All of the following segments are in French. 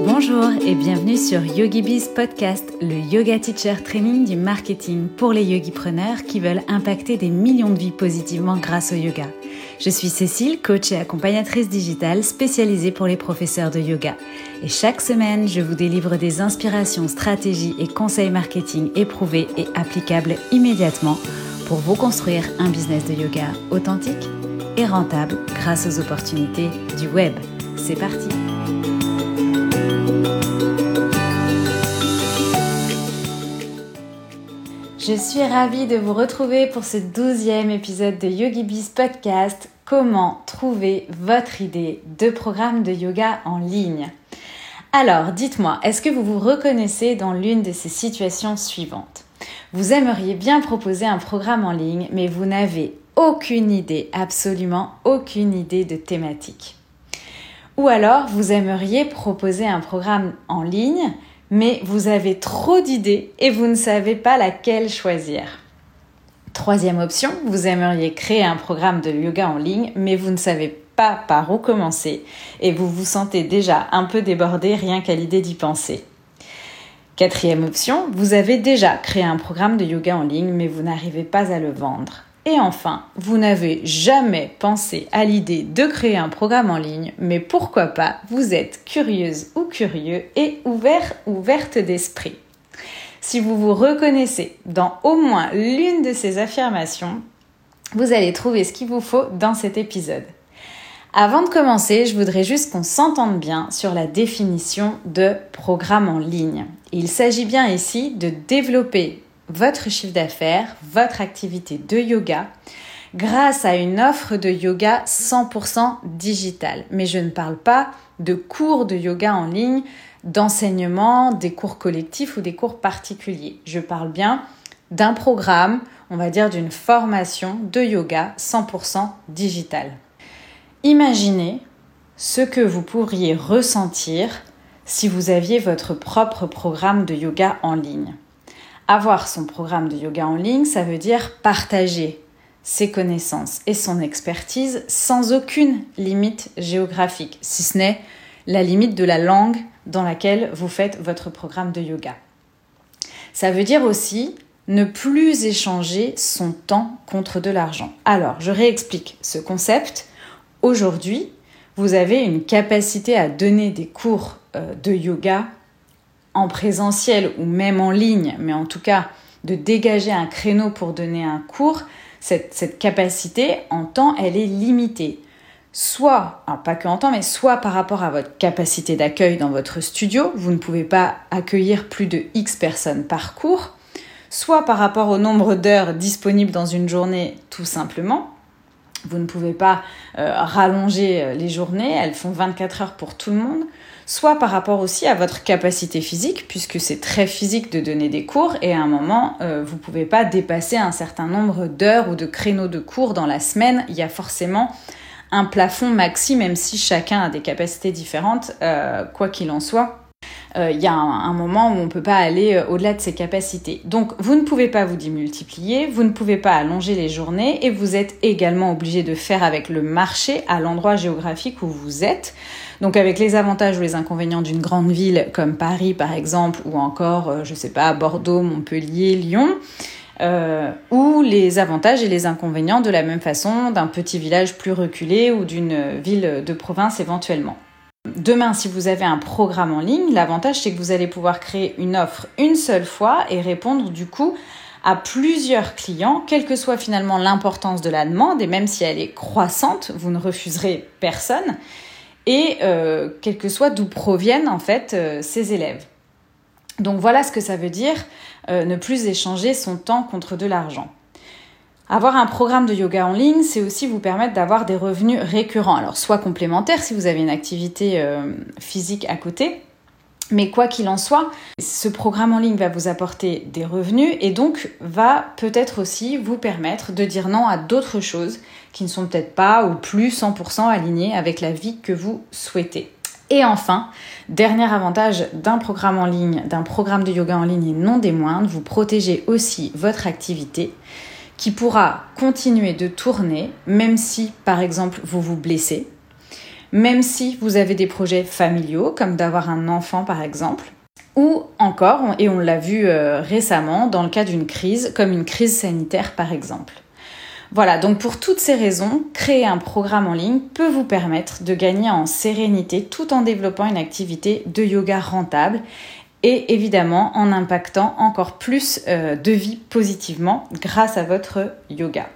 Bonjour et bienvenue sur YogiBiz Podcast, le yoga teacher training du marketing pour les yogipreneurs qui veulent impacter des millions de vies positivement grâce au yoga. Je suis Cécile, coach et accompagnatrice digitale spécialisée pour les professeurs de yoga. Et chaque semaine, je vous délivre des inspirations, stratégies et conseils marketing éprouvés et applicables immédiatement pour vous construire un business de yoga authentique et rentable grâce aux opportunités du web. C'est parti! Je suis ravie de vous retrouver pour ce 12e épisode de YogiBiz Podcast, comment trouver votre idée de programme de yoga en ligne. Alors, dites-moi, est-ce que vous vous reconnaissez dans l'une de ces situations suivantes ? Vous aimeriez bien proposer un programme en ligne, mais vous n'avez aucune idée, absolument aucune idée de thématique. Ou alors, vous aimeriez proposer un programme en ligne, mais vous avez trop d'idées et vous ne savez pas laquelle choisir. Troisième option, vous aimeriez créer un programme de yoga en ligne, mais vous ne savez pas par où commencer et vous vous sentez déjà un peu débordé rien qu'à l'idée d'y penser. Quatrième option, vous avez déjà créé un programme de yoga en ligne, mais vous n'arrivez pas à le vendre. Et enfin, vous n'avez jamais pensé à l'idée de créer un programme en ligne, mais pourquoi pas, vous êtes curieuse ou curieux et ouverte d'esprit. Si vous vous reconnaissez dans au moins l'une de ces affirmations, vous allez trouver ce qu'il vous faut dans cet épisode. Avant de commencer, je voudrais juste qu'on s'entende bien sur la définition de programme en ligne. Il s'agit bien ici de développer votre chiffre d'affaires, votre activité de yoga, grâce à une offre de yoga 100% digitale. Mais je ne parle pas de cours de yoga en ligne, d'enseignement, des cours collectifs ou des cours particuliers. Je parle bien d'un programme, on va dire d'une formation de yoga 100% digitale. Imaginez ce que vous pourriez ressentir si vous aviez votre propre programme de yoga en ligne. Avoir son programme de yoga en ligne, ça veut dire partager ses connaissances et son expertise sans aucune limite géographique, si ce n'est la limite de la langue dans laquelle vous faites votre programme de yoga. Ça veut dire aussi ne plus échanger son temps contre de l'argent. Alors, je réexplique ce concept. Aujourd'hui, vous avez une capacité à donner des cours de yoga en présentiel ou même en ligne, mais en tout cas de dégager un créneau pour donner un cours, cette capacité en temps, elle est limitée. Soit, alors pas que en temps, mais soit par rapport à votre capacité d'accueil dans votre studio, vous ne pouvez pas accueillir plus de X personnes par cours, soit par rapport au nombre d'heures disponibles dans une journée, tout simplement. Vous ne pouvez pas rallonger les journées, elles font 24 heures pour tout le monde. Soit par rapport aussi à votre capacité physique, puisque c'est très physique de donner des cours et à un moment, vous ne pouvez pas dépasser un certain nombre d'heures ou de créneaux de cours dans la semaine. Il y a forcément un plafond maxi, même si chacun a des capacités différentes, quoi qu'il en soit. Il y a un moment où on ne peut pas aller au-delà de ses capacités. Donc, vous ne pouvez pas vous démultiplier, vous ne pouvez pas allonger les journées et vous êtes également obligé de faire avec le marché à l'endroit géographique où vous êtes. Donc, avec les avantages ou les inconvénients d'une grande ville comme Paris, par exemple, ou encore, Bordeaux, Montpellier, Lyon, ou les avantages et les inconvénients de la même façon d'un petit village plus reculé ou d'une ville de province éventuellement. Demain, si vous avez un programme en ligne, l'avantage c'est que vous allez pouvoir créer une offre une seule fois et répondre du coup à plusieurs clients, quelle que soit finalement l'importance de la demande et même si elle est croissante, vous ne refuserez personne et quel que soit d'où proviennent en fait ces élèves. Donc voilà ce que ça veut dire ne plus échanger son temps contre de l'argent. Avoir un programme de yoga en ligne, c'est aussi vous permettre d'avoir des revenus récurrents. Alors, soit complémentaires si vous avez une activité physique à côté, mais quoi qu'il en soit, ce programme en ligne va vous apporter des revenus et donc va peut-être aussi vous permettre de dire non à d'autres choses qui ne sont peut-être pas ou plus 100% alignées avec la vie que vous souhaitez. Et enfin, dernier avantage d'un programme en ligne, d'un programme de yoga en ligne et non des moindres, vous protégez aussi votre activité qui pourra continuer de tourner, même si, par exemple, vous vous blessez, même si vous avez des projets familiaux, comme d'avoir un enfant par exemple, ou encore, et on l'a vu récemment, dans le cas d'une crise, comme une crise sanitaire par exemple. Voilà, donc pour toutes ces raisons, créer un programme en ligne peut vous permettre de gagner en sérénité tout en développant une activité de yoga rentable et évidemment en impactant encore plus de vie positivement grâce à votre yoga.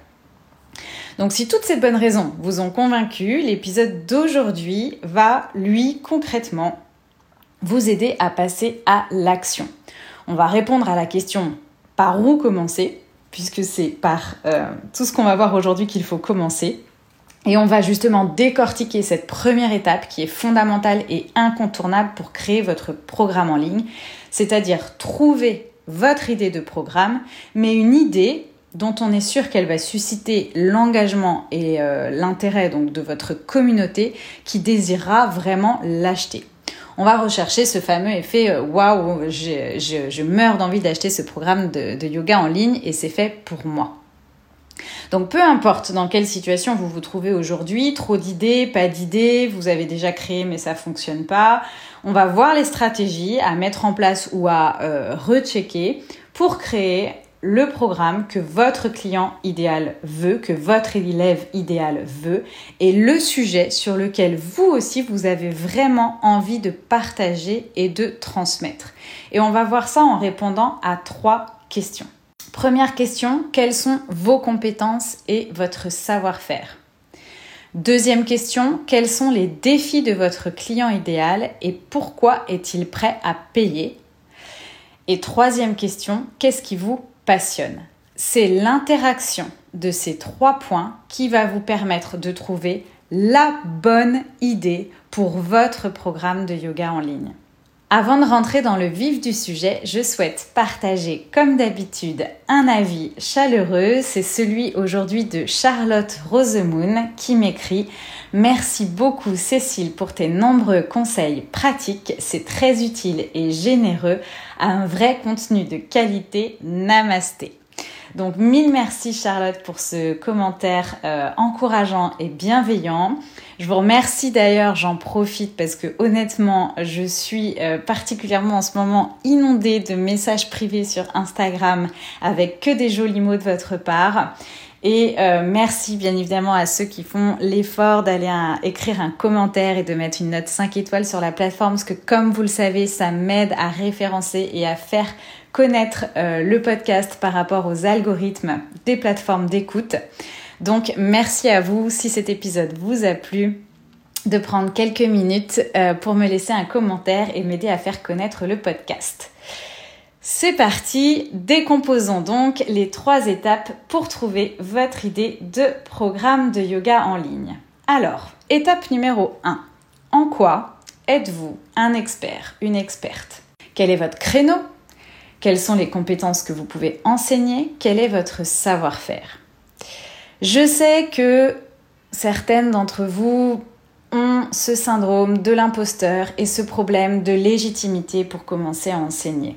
Donc si toutes ces bonnes raisons vous ont convaincu, l'épisode d'aujourd'hui va, lui, concrètement, vous aider à passer à l'action. On va répondre à la question « Par où commencer ?» puisque c'est par tout ce qu'on va voir aujourd'hui qu'il faut commencer. Et on va justement décortiquer cette première étape qui est fondamentale et incontournable pour créer votre programme en ligne, c'est-à-dire trouver votre idée de programme, mais une idée dont on est sûr qu'elle va susciter l'engagement et l'intérêt donc, de votre communauté qui désirera vraiment l'acheter. On va rechercher ce fameux effet « Waouh, je meurs d'envie d'acheter ce programme de yoga en ligne et c'est fait pour moi ». Donc peu importe dans quelle situation vous vous trouvez aujourd'hui, trop d'idées, pas d'idées, vous avez déjà créé mais ça fonctionne pas, on va voir les stratégies à mettre en place ou à rechecker pour créer le programme que votre client idéal veut, que votre élève idéal veut et le sujet sur lequel vous aussi vous avez vraiment envie de partager et de transmettre. Et on va voir ça en répondant à 3 questions. Première question, quelles sont vos compétences et votre savoir-faire ? Deuxième question, quels sont les défis de votre client idéal et pourquoi est-il prêt à payer ? Et troisième question, qu'est-ce qui vous passionne ? C'est l'interaction de ces 3 points qui va vous permettre de trouver la bonne idée pour votre programme de yoga en ligne. Avant de rentrer dans le vif du sujet, je souhaite partager comme d'habitude un avis chaleureux. C'est celui aujourd'hui de Charlotte Rosemoon qui m'écrit « Merci beaucoup Cécile pour tes nombreux conseils pratiques, c'est très utile et généreux, à un vrai contenu de qualité, namasté ». Donc mille merci Charlotte pour ce commentaire encourageant et bienveillant. Je vous remercie d'ailleurs, j'en profite parce que honnêtement, je suis particulièrement en ce moment inondée de messages privés sur Instagram avec que des jolis mots de votre part. Et merci bien évidemment à ceux qui font l'effort d'aller écrire un commentaire et de mettre une note 5 étoiles sur la plateforme parce que comme vous le savez, ça m'aide à référencer et à faire connaître le podcast par rapport aux algorithmes des plateformes d'écoute. Donc merci à vous si cet épisode vous a plu de prendre quelques minutes pour me laisser un commentaire et m'aider à faire connaître le podcast. C'est parti, décomposons donc les 3 étapes pour trouver votre idée de programme de yoga en ligne. Alors, étape numéro 1. En quoi êtes-vous un expert, une experte ? Quel est votre créneau ? Quelles sont les compétences que vous pouvez enseigner ? Quel est votre savoir-faire ? Je sais que certaines d'entre vous ont ce syndrome de l'imposteur et ce problème de légitimité pour commencer à enseigner.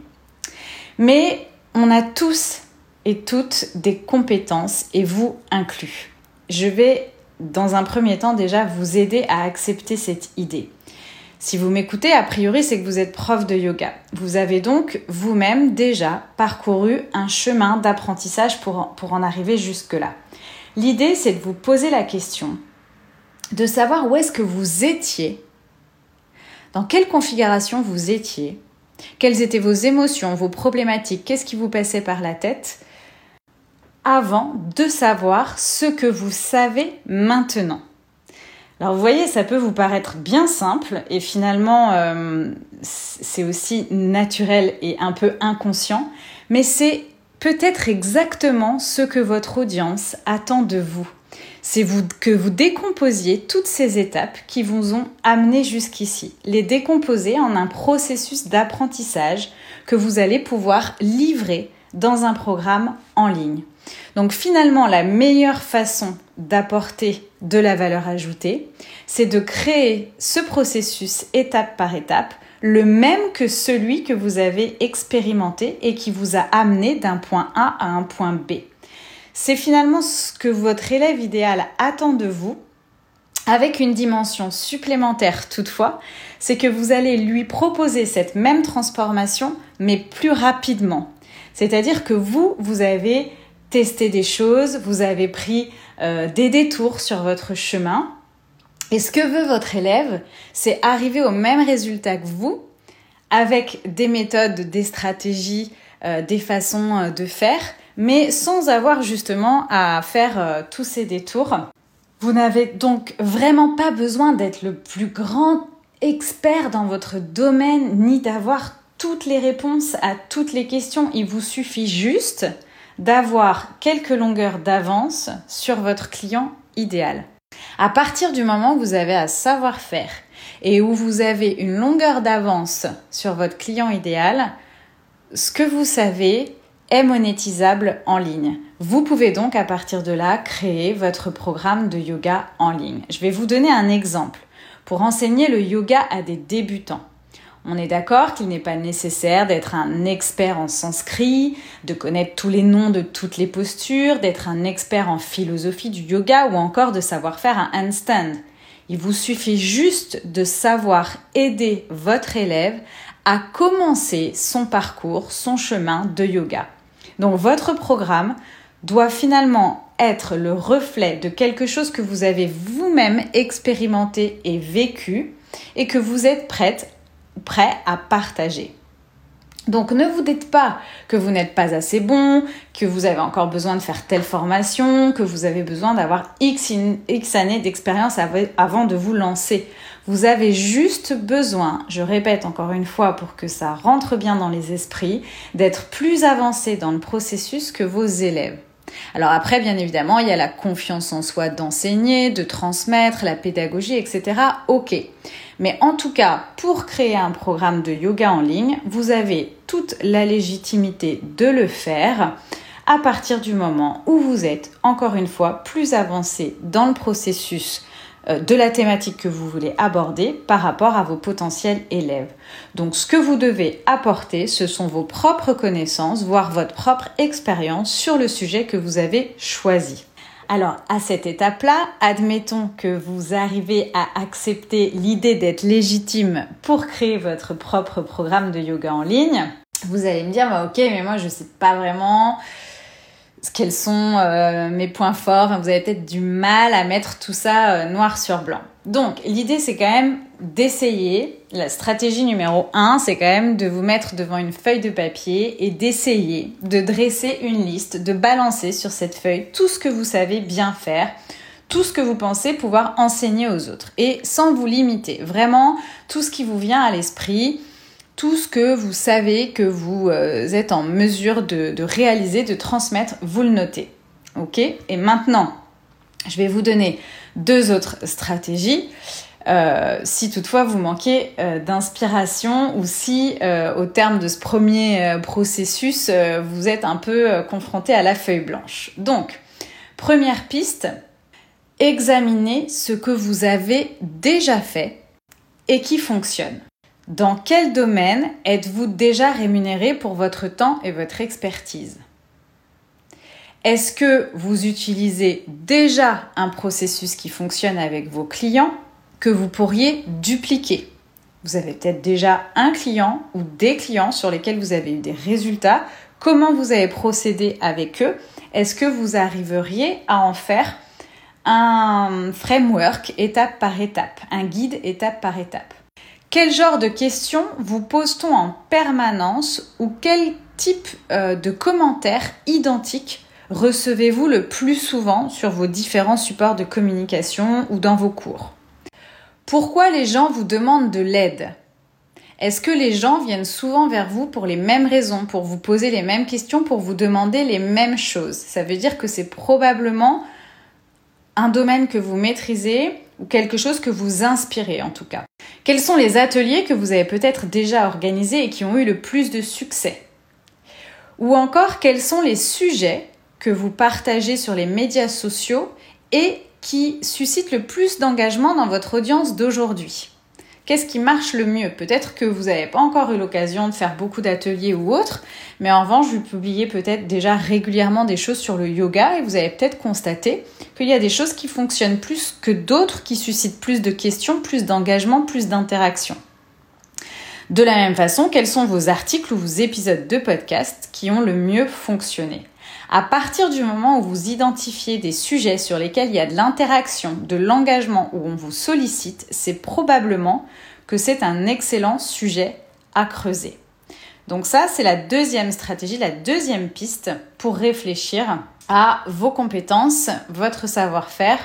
Mais on a tous et toutes des compétences et vous inclus. Je vais dans un premier temps déjà vous aider à accepter cette idée. Si vous m'écoutez, a priori, c'est que vous êtes prof de yoga. Vous avez donc vous-même déjà parcouru un chemin d'apprentissage pour en arriver jusque-là. L'idée, c'est de vous poser la question, de savoir où est-ce que vous étiez, dans quelle configuration vous étiez, quelles étaient vos émotions, vos problématiques, qu'est-ce qui vous passait par la tête, avant de savoir ce que vous savez maintenant. Alors vous voyez, ça peut vous paraître bien simple et finalement c'est aussi naturel et un peu inconscient, mais c'est peut-être exactement ce que votre audience attend de vous. C'est que vous décomposiez toutes ces étapes qui vous ont amené jusqu'ici. Les décomposer en un processus d'apprentissage que vous allez pouvoir livrer dans un programme en ligne. Donc finalement, la meilleure façon d'apporter de la valeur ajoutée, c'est de créer ce processus étape par étape, le même que celui que vous avez expérimenté et qui vous a amené d'un point A à un point B. C'est finalement ce que votre élève idéal attend de vous avec une dimension supplémentaire toutefois, c'est que vous allez lui proposer cette même transformation, mais plus rapidement. C'est-à-dire que vous avez testé des choses, vous avez pris des détours sur votre chemin. Et ce que veut votre élève, c'est arriver au même résultat que vous, avec des méthodes, des stratégies, des façons de faire, mais sans avoir justement à faire tous ces détours. Vous n'avez donc vraiment pas besoin d'être le plus grand expert dans votre domaine, ni d'avoir toutes les réponses à toutes les questions. Il vous suffit juste d'avoir quelques longueurs d'avance sur votre client idéal. À partir du moment où vous avez un savoir-faire et où vous avez une longueur d'avance sur votre client idéal, ce que vous savez est monétisable en ligne. Vous pouvez donc à partir de là créer votre programme de yoga en ligne. Je vais vous donner un exemple pour enseigner le yoga à des débutants. On est d'accord qu'il n'est pas nécessaire d'être un expert en sanskrit, de connaître tous les noms de toutes les postures, d'être un expert en philosophie du yoga ou encore de savoir faire un handstand. Il vous suffit juste de savoir aider votre élève à commencer son parcours, son chemin de yoga. Donc votre programme doit finalement être le reflet de quelque chose que vous avez vous-même expérimenté et vécu et que vous êtes prêt à partager. Donc ne vous dites pas que vous n'êtes pas assez bon, que vous avez encore besoin de faire telle formation, que vous avez besoin d'avoir X années d'expérience avant de vous lancer. Vous avez juste besoin, je répète encore une fois pour que ça rentre bien dans les esprits, d'être plus avancé dans le processus que vos élèves. Alors après, bien évidemment, il y a la confiance en soi d'enseigner, de transmettre, la pédagogie, etc. Ok. Mais en tout cas, pour créer un programme de yoga en ligne, vous avez toute la légitimité de le faire à partir du moment où vous êtes, encore une fois, plus avancé dans le processus de la thématique que vous voulez aborder par rapport à vos potentiels élèves. Donc, ce que vous devez apporter, ce sont vos propres connaissances, voire votre propre expérience sur le sujet que vous avez choisi. Alors, à cette étape-là, admettons que vous arrivez à accepter l'idée d'être légitime pour créer votre propre programme de yoga en ligne. Vous allez me dire, ok, mais moi, je ne sais pas vraiment quels sont mes points forts. Enfin, vous avez peut-être du mal à mettre tout ça noir sur blanc. Donc, l'idée, c'est quand même d'essayer. La stratégie numéro 1, c'est quand même de vous mettre devant une feuille de papier et d'essayer de dresser une liste, de balancer sur cette feuille tout ce que vous savez bien faire, tout ce que vous pensez pouvoir enseigner aux autres et sans vous limiter. Vraiment, tout ce qui vous vient à l'esprit, tout ce que vous savez que vous êtes en mesure de réaliser, de transmettre, vous le notez. Ok ? Et maintenant, je vais vous donner 2 autres stratégies. Si toutefois vous manquez d'inspiration ou si au terme de ce premier processus, vous êtes un peu confronté à la feuille blanche. Donc, première piste, examinez ce que vous avez déjà fait et qui fonctionne. Dans quel domaine êtes-vous déjà rémunéré pour votre temps et votre expertise ? Est-ce que vous utilisez déjà un processus qui fonctionne avec vos clients que vous pourriez dupliquer ? Vous avez peut-être déjà un client ou des clients sur lesquels vous avez eu des résultats. Comment vous avez procédé avec eux ? Est-ce que vous arriveriez à en faire un framework étape par étape, un guide étape par étape ? Quel genre de questions vous pose-t-on en permanence ou quel type de commentaires identiques recevez-vous le plus souvent sur vos différents supports de communication ou dans vos cours ? Pourquoi les gens vous demandent de l'aide ? Est-ce que les gens viennent souvent vers vous pour les mêmes raisons, pour vous poser les mêmes questions, pour vous demander les mêmes choses ? Ça veut dire que c'est probablement un domaine que vous maîtrisez ou quelque chose que vous inspirez en tout cas. Quels sont les ateliers que vous avez peut-être déjà organisés et qui ont eu le plus de succès ? Ou encore, quels sont les sujets que vous partagez sur les médias sociaux et qui suscitent le plus d'engagement dans votre audience d'aujourd'hui ? qu'est-ce qui marche le mieux. Peut-être que vous n'avez pas encore eu l'occasion de faire beaucoup d'ateliers ou autres, mais en revanche, vous publiez peut-être déjà régulièrement des choses sur le yoga et vous avez peut-être constaté qu'il y a des choses qui fonctionnent plus que d'autres, qui suscitent plus de questions, plus d'engagement, plus d'interaction. De la même façon, quels sont vos articles ou vos épisodes de podcast qui ont le mieux fonctionné ? À partir du moment où vous identifiez des sujets sur lesquels il y a de l'interaction, de l'engagement, où on vous sollicite, c'est probablement que c'est un excellent sujet à creuser. Donc ça, c'est la deuxième stratégie, la deuxième piste pour réfléchir à vos compétences, votre savoir-faire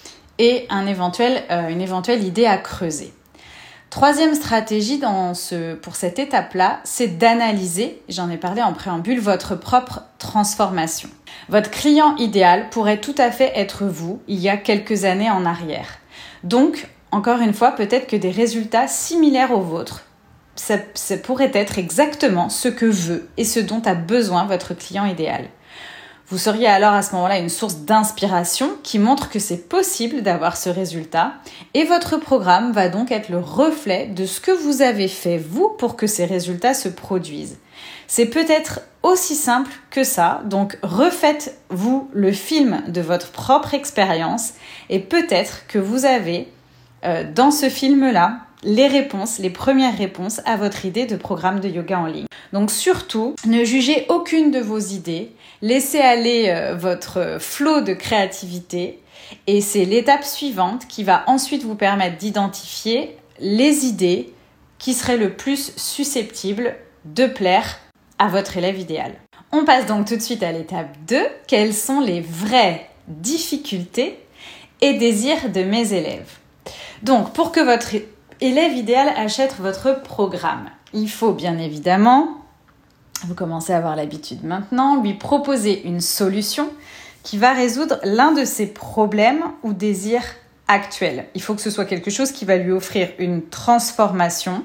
et une éventuelle idée à creuser. Troisième stratégie pour cette étape-là, c'est d'analyser, j'en ai parlé en préambule, votre propre transformation. Votre client idéal pourrait tout à fait être vous, il y a quelques années en arrière. Donc, encore une fois, peut-être que des résultats similaires aux vôtres, ça pourrait être exactement ce que veut et ce dont a besoin votre client idéal. Vous seriez alors à ce moment-là une source d'inspiration qui montre que c'est possible d'avoir ce résultat et votre programme va donc être le reflet de ce que vous avez fait vous pour que ces résultats se produisent. C'est peut-être aussi simple que ça, donc refaites-vous le film de votre propre expérience et peut-être que vous avez dans ce film-là les premières réponses à votre idée de programme de yoga en ligne. Donc surtout, ne jugez aucune de vos idées, laissez aller votre flot de créativité et c'est l'étape suivante qui va ensuite vous permettre d'identifier les idées qui seraient le plus susceptibles de plaire à votre élève idéal. On passe donc tout de suite à l'étape 2. Quelles sont les vraies difficultés et désirs de mes élèves ? Donc, pour que votre élève idéal achète votre programme, il faut bien évidemment, vous commencez à avoir l'habitude maintenant, lui proposer une solution qui va résoudre l'un de ses problèmes ou désirs actuels. Il faut que ce soit quelque chose qui va lui offrir une transformation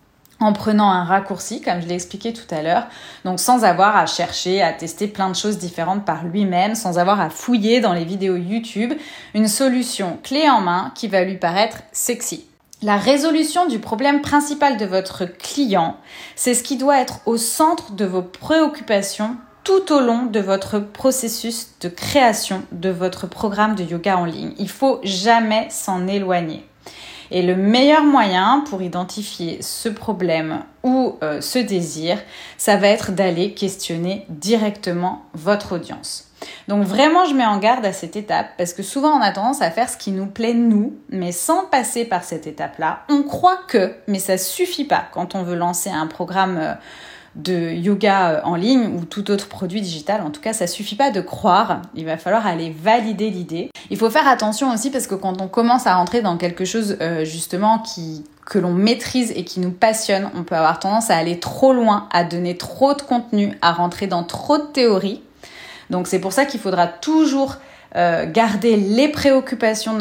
en prenant un raccourci, comme je l'ai expliqué tout à l'heure, donc sans avoir à chercher, à tester plein de choses différentes par lui-même, sans avoir à fouiller dans les vidéos YouTube, une solution clé en main qui va lui paraître sexy. La résolution du problème principal de votre client, c'est ce qui doit être au centre de vos préoccupations tout au long de votre processus de création de votre programme de yoga en ligne. Il ne faut jamais s'en éloigner. Et le meilleur moyen pour identifier ce problème ou ce désir, ça va être d'aller questionner directement votre audience. Donc vraiment, je mets en garde à cette étape parce que souvent on a tendance à faire ce qui nous plaît nous, mais sans passer par cette étape-là. On croit que, mais ça suffit pas quand on veut lancer un programme de yoga en ligne ou tout autre produit digital. En tout cas, ça suffit pas de croire. Il va falloir aller valider l'idée. Il faut faire attention aussi parce que quand on commence à rentrer dans quelque chose justement que l'on maîtrise et qui nous passionne, on peut avoir tendance à aller trop loin, à donner trop de contenu, à rentrer dans trop de théorie. Donc c'est pour ça qu'il faudra toujours garder les préoccupations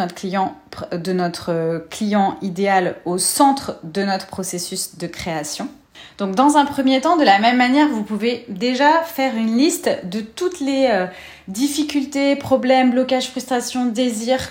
de notre client idéal au centre de notre processus de création. Donc dans un premier temps, de la même manière, vous pouvez déjà faire une liste de toutes les difficultés, problèmes, blocages, frustrations, désirs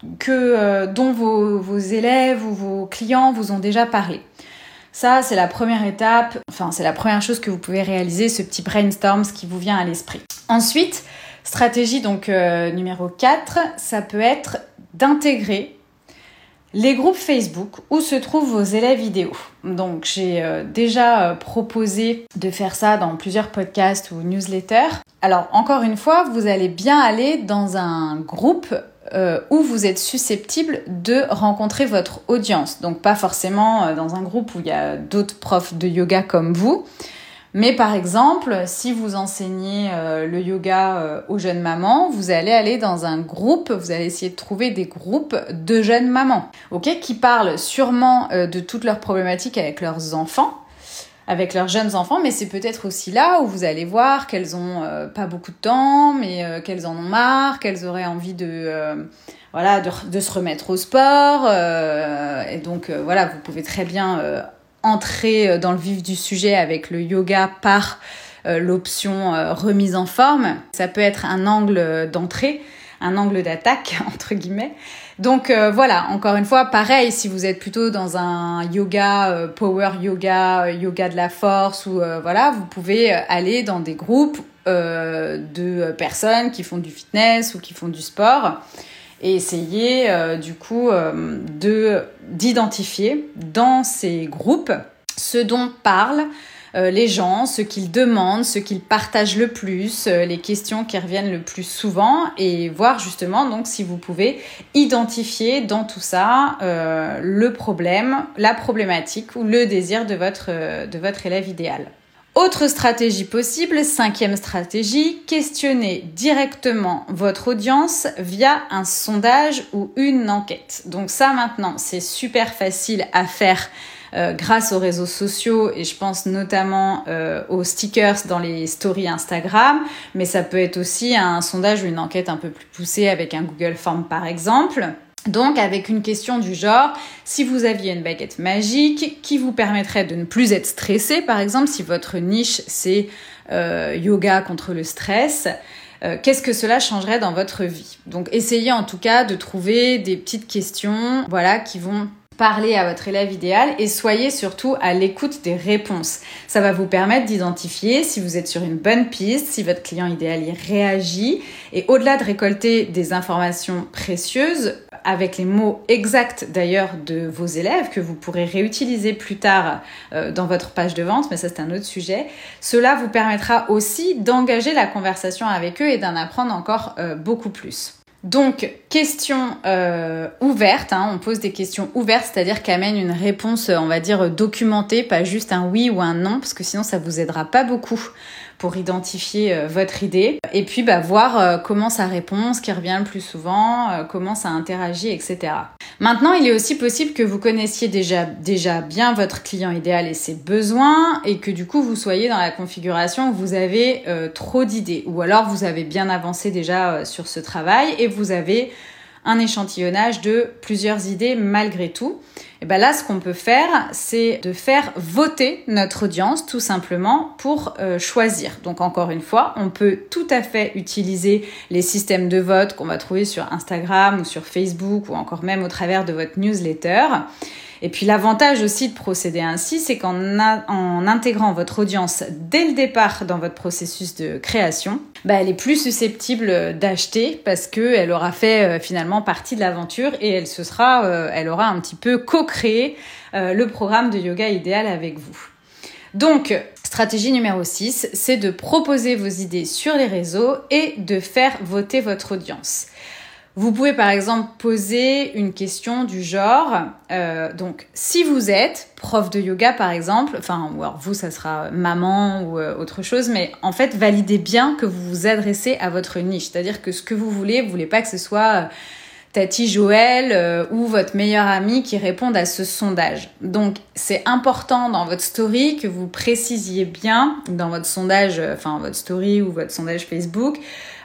dont vos élèves ou vos clients vous ont déjà parlé. Ça, c'est la première étape, c'est la première chose que vous pouvez réaliser, ce petit brainstorm, ce qui vous vient à l'esprit. Ensuite, stratégie donc numéro 4, ça peut être d'intégrer les groupes Facebook où se trouvent vos élèves vidéo. Donc j'ai déjà proposé de faire ça dans plusieurs podcasts ou newsletters. Alors encore une fois, vous allez bien aller dans un groupe où vous êtes susceptible de rencontrer votre audience. Donc pas forcément dans un groupe où il y a d'autres profs de yoga comme vous, mais par exemple, si vous enseignez le yoga aux jeunes mamans, vous allez aller dans un groupe, vous allez essayer de trouver des groupes de jeunes mamans, qui parlent sûrement de toutes leurs problématiques avec leurs enfants, avec leurs jeunes enfants, mais c'est peut-être aussi là où vous allez voir qu'elles ont pas beaucoup de temps, mais qu'elles en ont marre, qu'elles auraient envie de se remettre au sport, et donc vous pouvez très bien entrer dans le vif du sujet avec le yoga par l'option remise en forme. Ça peut être un angle d'entrée, un angle d'attaque, entre guillemets. Donc voilà, encore une fois, pareil, si vous êtes plutôt dans un yoga, power yoga, yoga de la force, ou voilà, vous pouvez aller dans des groupes de personnes qui font du fitness ou qui font du sport et essayer d'identifier dans ces groupes ce dont parlent les gens, ce qu'ils demandent, ce qu'ils partagent le plus, les questions qui reviennent le plus souvent et voir justement donc si vous pouvez identifier dans tout ça le problème, la problématique ou le désir de votre élève idéal. Autre stratégie possible, 5e stratégie, questionner directement votre audience via un sondage ou une enquête. Donc ça maintenant, c'est super facile à faire grâce aux réseaux sociaux et je pense notamment aux stickers dans les stories Instagram, mais ça peut être aussi un sondage ou une enquête un peu plus poussée avec un Google Form par exemple. Donc avec une question du genre, si vous aviez une baguette magique qui vous permettrait de ne plus être stressé, par exemple si votre niche c'est yoga contre le stress, qu'est-ce que cela changerait dans votre vie? Donc essayez en tout cas de trouver des petites questions qui vont parlez à votre élève idéal et soyez surtout à l'écoute des réponses. Ça va vous permettre d'identifier si vous êtes sur une bonne piste, si votre client idéal y réagit et au-delà de récolter des informations précieuses, avec les mots exacts d'ailleurs de vos élèves que vous pourrez réutiliser plus tard dans votre page de vente, mais ça c'est un autre sujet, cela vous permettra aussi d'engager la conversation avec eux et d'en apprendre encore beaucoup plus. Donc, questions ouvertes, on pose des questions ouvertes, c'est-à-dire qu'amènent une réponse, on va dire, documentée, pas juste un oui ou un non, parce que sinon ça vous aidera pas beaucoup pour identifier votre idée. Et puis, voir comment ça répond, ce qui revient le plus souvent, comment ça interagit, etc. Maintenant, il est aussi possible que vous connaissiez déjà bien votre client idéal et ses besoins, et que du coup, vous soyez dans la configuration où vous avez trop d'idées, ou alors vous avez bien avancé déjà sur ce travail, et vous avez un échantillonnage de plusieurs idées malgré tout. Et là, ce qu'on peut faire, c'est de faire voter notre audience tout simplement pour choisir. Donc encore une fois, on peut tout à fait utiliser les systèmes de vote qu'on va trouver sur Instagram ou sur Facebook ou encore même au travers de votre newsletter. Et puis l'avantage aussi de procéder ainsi, c'est qu'en intégrant votre audience dès le départ dans votre processus de création, elle est plus susceptible d'acheter parce qu'elle aura fait finalement partie de l'aventure et elle aura un petit peu co-créé le programme de yoga idéal avec vous. Donc, stratégie numéro 6, c'est de proposer vos idées sur les réseaux et de faire voter votre audience. Vous pouvez par exemple poser une question du genre, donc si vous êtes prof de yoga par exemple, ou alors vous ça sera maman ou autre chose, mais en fait validez bien que vous vous adressez à votre niche, c'est-à-dire que ce que vous voulez pas que ce soit Tati Joël ou votre meilleure amie qui répondent à ce sondage. Donc c'est important dans votre story que vous précisiez bien dans votre sondage, votre story ou votre sondage Facebook,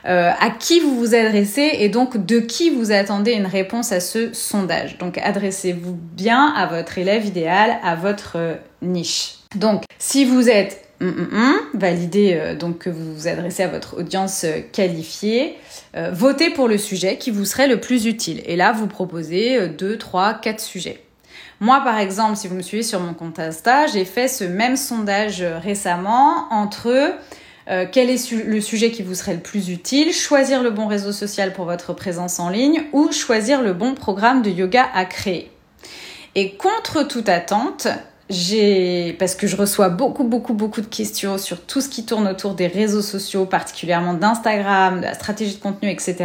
à qui vous vous adressez et donc de qui vous attendez une réponse à ce sondage. Donc adressez-vous bien à votre élève idéal, à votre niche. Donc si vous êtes validez donc que vous vous adressez à votre audience qualifiée, votez pour le sujet qui vous serait le plus utile. Et là, vous proposez 2, 3, 4 sujets. Moi, par exemple, si vous me suivez sur mon compte Insta, j'ai fait ce même sondage récemment entre quel est le sujet qui vous serait le plus utile, choisir le bon réseau social pour votre présence en ligne ou choisir le bon programme de yoga à créer. Et contre toute attente, parce que je reçois beaucoup de questions sur tout ce qui tourne autour des réseaux sociaux, particulièrement d'Instagram, de la stratégie de contenu, etc.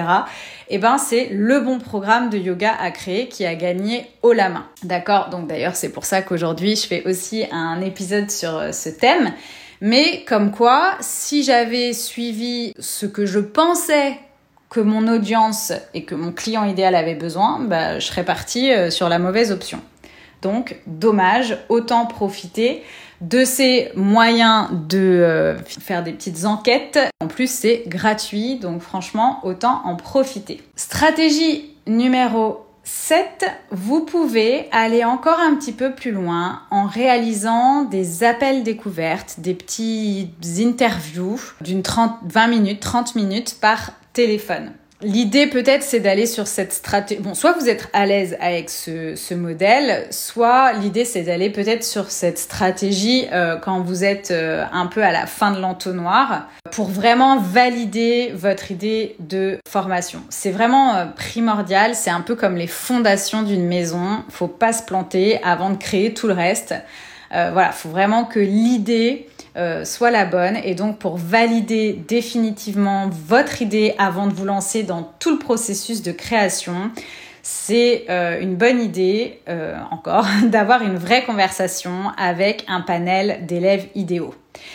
C'est le bon programme de yoga à créer qui a gagné haut la main. D'accord? Donc d'ailleurs, c'est pour ça qu'aujourd'hui, je fais aussi un épisode sur ce thème. Mais comme quoi, si j'avais suivi ce que je pensais que mon audience et que mon client idéal avait besoin, je serais partie sur la mauvaise option. Donc, dommage, autant profiter de ces moyens de faire des petites enquêtes. En plus, c'est gratuit, donc franchement, autant en profiter. Stratégie numéro 7, vous pouvez aller encore un petit peu plus loin en réalisant des appels découvertes, des petites interviews d'une 20 minutes, 30 minutes par téléphone. L'idée peut-être c'est d'aller sur cette stratégie. Bon, soit vous êtes à l'aise avec ce modèle, soit l'idée c'est d'aller peut-être sur cette stratégie quand vous êtes un peu à la fin de l'entonnoir pour vraiment valider votre idée de formation. C'est vraiment primordial, c'est un peu comme les fondations d'une maison. Faut pas se planter avant de créer tout le reste. Voilà, faut vraiment que l'idée soit la bonne, et donc pour valider définitivement votre idée avant de vous lancer dans tout le processus de création, c'est une bonne idée encore d'avoir une vraie conversation avec un panel d'élèves idéaux.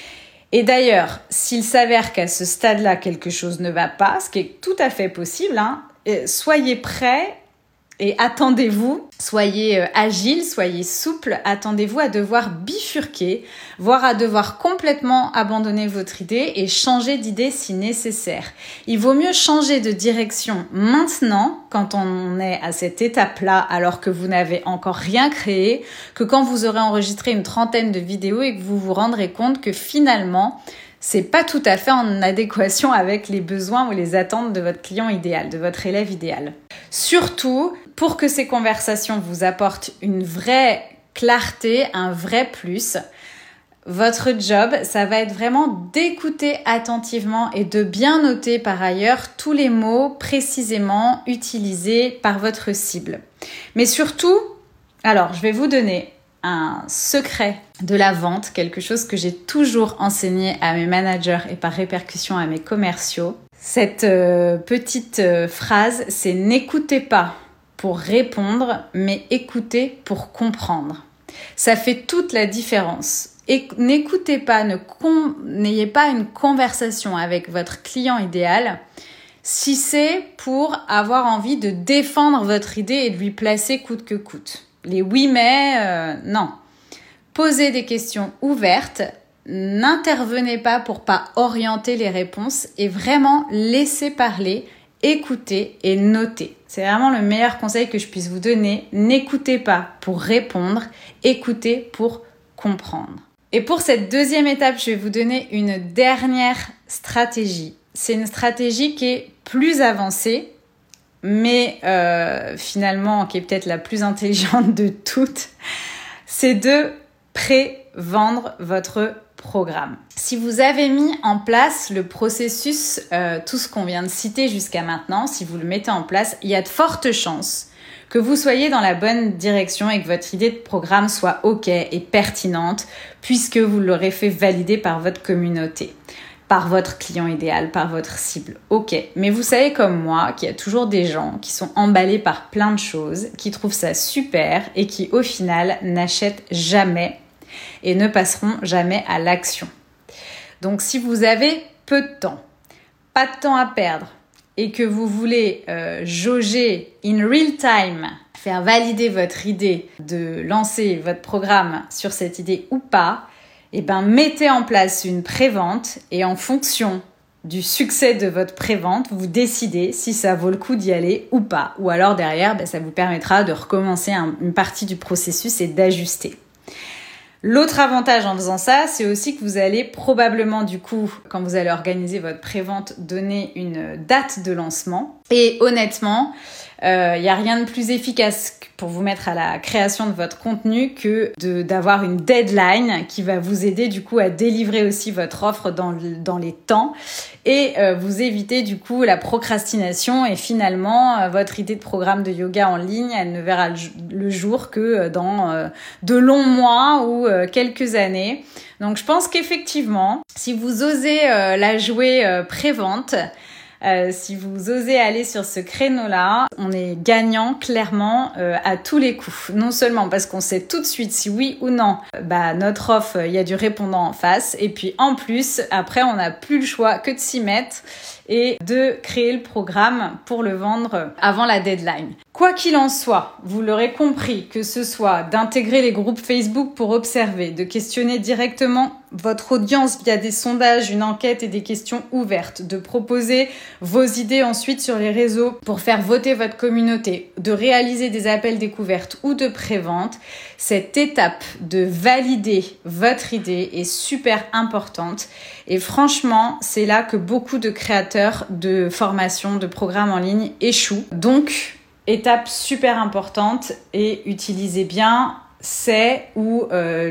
Et d'ailleurs, s'il s'avère qu'à ce stade-là quelque chose ne va pas, ce qui est tout à fait possible, soyez prêts. Et attendez-vous, soyez agile, soyez souple, attendez-vous à devoir bifurquer, voire à devoir complètement abandonner votre idée et changer d'idée si nécessaire. Il vaut mieux changer de direction maintenant, quand on est à cette étape-là, alors que vous n'avez encore rien créé, que quand vous aurez enregistré une 30aine de vidéos et que vous vous rendrez compte que finalement, c'est pas tout à fait en adéquation avec les besoins ou les attentes de votre client idéal, de votre élève idéal. Surtout, pour que ces conversations vous apportent une vraie clarté, un vrai plus, votre job, ça va être vraiment d'écouter attentivement et de bien noter par ailleurs tous les mots précisément utilisés par votre cible. Mais surtout, alors je vais vous donner un secret de la vente, quelque chose que j'ai toujours enseigné à mes managers et par répercussion à mes commerciaux. Cette petite phrase, c'est « n'écoutez pas pour répondre, mais écoutez pour comprendre ». Ça fait toute la différence. Et n'écoutez pas, n'ayez pas une conversation avec votre client idéal si c'est pour avoir envie de défendre votre idée et de lui placer coûte que coûte. Les oui mais, non. Posez des questions ouvertes, n'intervenez pas pour pas orienter les réponses et vraiment laissez parler, écoutez et notez. C'est vraiment le meilleur conseil que je puisse vous donner. N'écoutez pas pour répondre, écoutez pour comprendre. Et pour cette deuxième étape, je vais vous donner une dernière stratégie. C'est une stratégie qui est plus avancée, mais finalement qui est peut-être la plus intelligente de toutes, c'est de pré-vendre votre programme. Si vous avez mis en place le processus, tout ce qu'on vient de citer jusqu'à maintenant, si vous le mettez en place, il y a de fortes chances que vous soyez dans la bonne direction et que votre idée de programme soit OK et pertinente, puisque vous l'aurez fait valider par votre communauté, par votre client idéal, par votre cible. OK, mais vous savez comme moi qu'il y a toujours des gens qui sont emballés par plein de choses, qui trouvent ça super et qui au final n'achètent jamais et ne passeront jamais à l'action. Donc si vous avez peu de temps, pas de temps à perdre et que vous voulez jauger in real time, faire valider votre idée de lancer votre programme sur cette idée ou pas, eh ben, mettez en place une prévente et en fonction du succès de votre prévente, vous décidez si ça vaut le coup d'y aller ou pas. Ou alors derrière, ça vous permettra de recommencer une partie du processus et d'ajuster. L'autre avantage en faisant ça, c'est aussi que vous allez probablement du coup, quand vous allez organiser votre prévente, donner une date de lancement. Et honnêtement, il n'y a rien de plus efficace pour vous mettre à la création de votre contenu que d'avoir une deadline qui va vous aider du coup à délivrer aussi votre offre dans les temps et vous éviter du coup la procrastination et finalement votre idée de programme de yoga en ligne, elle ne verra le jour que dans de longs mois ou quelques années. Donc je pense qu'effectivement, si vous osez la jouer pré-vente, si vous osez aller sur ce créneau-là, on est gagnant clairement à tous les coups. Non seulement parce qu'on sait tout de suite si oui ou non notre offre, il y a du répondant en face. Et puis en plus, après, on n'a plus le choix que de s'y mettre et de créer le programme pour le vendre avant la deadline. Quoi qu'il en soit, vous l'aurez compris, que ce soit d'intégrer les groupes Facebook pour observer, de questionner directement votre audience via des sondages, une enquête et des questions ouvertes, de proposer vos idées ensuite sur les réseaux pour faire voter votre communauté, de réaliser des appels découvertes ou de prévente, cette étape de valider votre idée est super importante. Et franchement, c'est là que beaucoup de créateurs de formations, de programmes en ligne échouent. Donc, étape super importante et utilisez bien c'est ou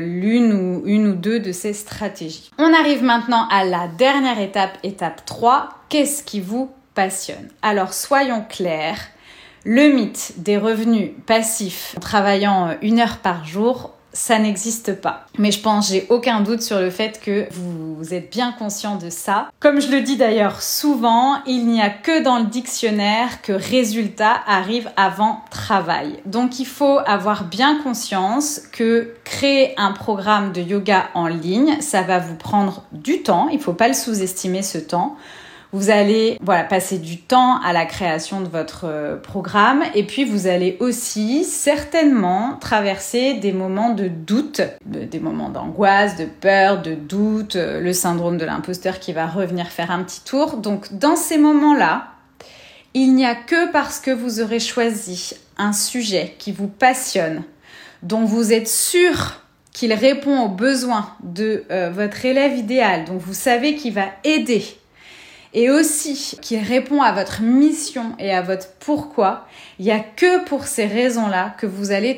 une ou deux de ces stratégies. On arrive maintenant à la dernière étape, étape 3. Qu'est-ce qui vous passionne? Alors soyons clairs, le mythe des revenus passifs en travaillant 1 heure par jour, ça n'existe pas. Mais je pense, j'ai aucun doute sur le fait que vous êtes bien conscient de ça. Comme je le dis d'ailleurs souvent, il n'y a que dans le dictionnaire que résultat arrive avant travail. Donc il faut avoir bien conscience que créer un programme de yoga en ligne, ça va vous prendre du temps. Il ne faut pas le sous-estimer ce temps. Vous allez passer du temps à la création de votre programme et puis vous allez aussi certainement traverser des moments de doute, des moments d'angoisse, de peur, de doute, le syndrome de l'imposteur qui va revenir faire un petit tour. Donc dans ces moments-là, il n'y a que parce que vous aurez choisi un sujet qui vous passionne, dont vous êtes sûr qu'il répond aux besoins de votre élève idéal, donc vous savez qu'il va aider, et aussi qu'il répond à votre mission et à votre pourquoi, il n'y a que pour ces raisons-là que vous allez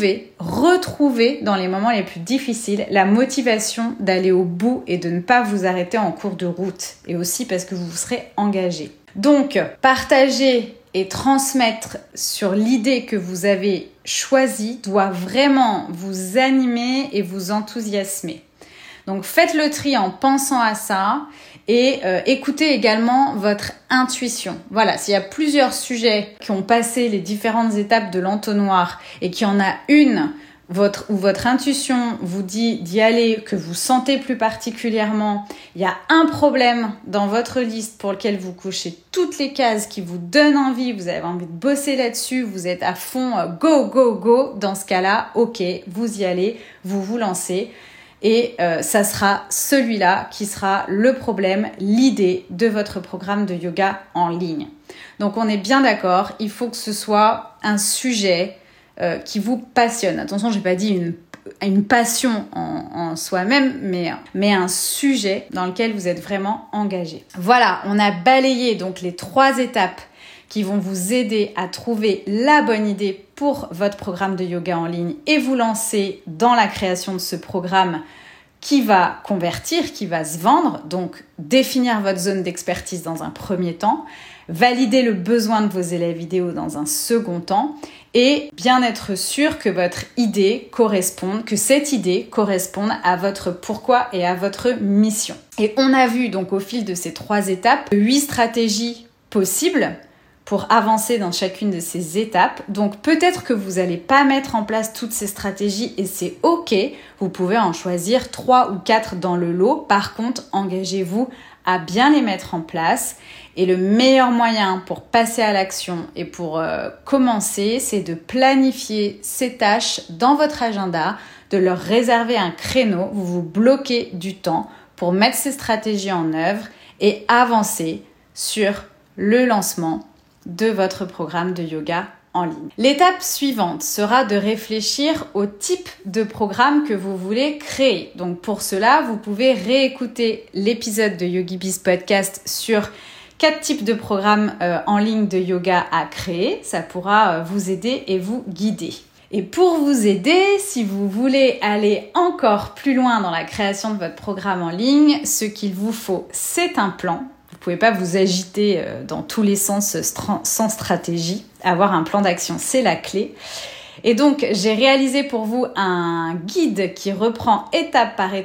retrouver dans les moments les plus difficiles la motivation d'aller au bout et de ne pas vous arrêter en cours de route. Et aussi parce que vous vous serez engagé. Donc, partager et transmettre sur l'idée que vous avez choisie doit vraiment vous animer et vous enthousiasmer. Donc, faites le tri en pensant à ça. Et écoutez également votre intuition. Voilà, s'il y a plusieurs sujets qui ont passé les différentes étapes de l'entonnoir et qu'il y en a une où votre intuition vous dit d'y aller, que vous sentez plus particulièrement, il y a un problème dans votre liste pour lequel vous cochez toutes les cases qui vous donnent envie, vous avez envie de bosser là-dessus, vous êtes à fond, go, go, go, dans ce cas-là, ok, vous y allez, vous vous lancez. Et ça sera celui-là qui sera le problème, l'idée de votre programme de yoga en ligne. Donc on est bien d'accord, il faut que ce soit un sujet qui vous passionne. Attention, je n'ai pas dit une passion en soi-même, mais un sujet dans lequel vous êtes vraiment engagé. Voilà, on a balayé donc les 3 étapes qui vont vous aider à trouver la bonne idée pour votre programme de yoga en ligne et vous lancer dans la création de ce programme qui va convertir, qui va se vendre. Donc, définir votre zone d'expertise dans un premier temps, valider le besoin de vos élèves idéaux dans un second temps et bien être sûr que votre idée corresponde, que cette idée corresponde à votre pourquoi et à votre mission. Et on a vu donc au fil de ces 3 étapes 8 stratégies possibles pour avancer dans chacune de ces étapes. Donc peut-être que vous n'allez pas mettre en place toutes ces stratégies et c'est ok, vous pouvez en choisir 3 ou 4 dans le lot. Par contre, engagez-vous à bien les mettre en place et le meilleur moyen pour passer à l'action et pour commencer, c'est de planifier ces tâches dans votre agenda, de leur réserver un créneau, vous vous bloquez du temps pour mettre ces stratégies en œuvre et avancer sur le lancement de votre programme de yoga en ligne. L'étape suivante sera de réfléchir au type de programme que vous voulez créer. Donc pour cela, vous pouvez réécouter l'épisode de YogiBiz Podcast sur 4 types de programmes en ligne de yoga à créer. Ça pourra vous aider et vous guider. Et pour vous aider, si vous voulez aller encore plus loin dans la création de votre programme en ligne, ce qu'il vous faut, c'est un plan. Vous ne pouvez pas vous agiter dans tous les sens sans stratégie. Avoir un plan d'action, c'est la clé. Et donc, j'ai réalisé pour vous un guide qui reprend étape par étape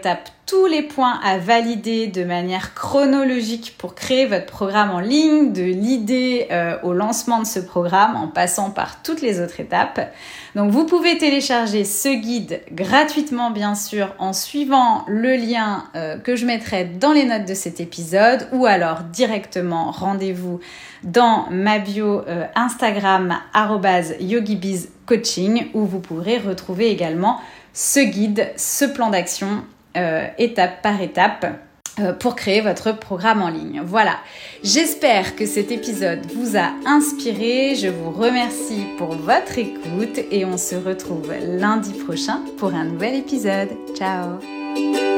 tous les points à valider de manière chronologique pour créer votre programme en ligne, de l'idée au lancement de ce programme en passant par toutes les autres étapes. Donc vous pouvez télécharger ce guide gratuitement bien sûr en suivant le lien que je mettrai dans les notes de cet épisode ou alors directement rendez-vous dans ma bio Instagram @yogibizcoaching où vous pourrez retrouver également ce guide, ce plan d'action étape par étape pour créer votre programme en ligne. Voilà, j'espère que cet épisode vous a inspiré. Je vous remercie pour votre écoute et on se retrouve lundi prochain pour un nouvel épisode. Ciao!